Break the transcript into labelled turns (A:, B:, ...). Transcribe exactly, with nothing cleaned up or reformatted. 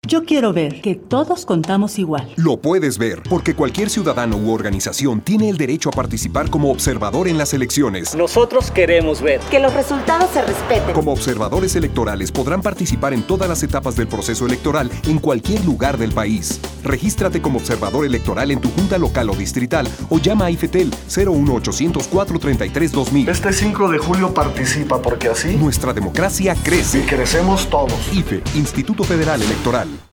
A: Yo quiero ver que todos contamos igual.
B: Lo puedes ver, porque cualquier ciudadano u organización tiene el derecho a participar como observador en las elecciones.
C: Nosotros queremos ver
D: que los resultados se respeten.
B: Como observadores electorales podrán participar en todas las etapas del proceso electoral en cualquier lugar del país. Regístrate como observador electoral en tu junta local o distrital o llama a IFETEL cero uno ochocientos, cuatrocientos treinta y tres, dos mil.
E: Este cinco de julio participa porque así
B: nuestra democracia crece.
E: Y crecemos todos.
B: I F E, Instituto Federal Electoral.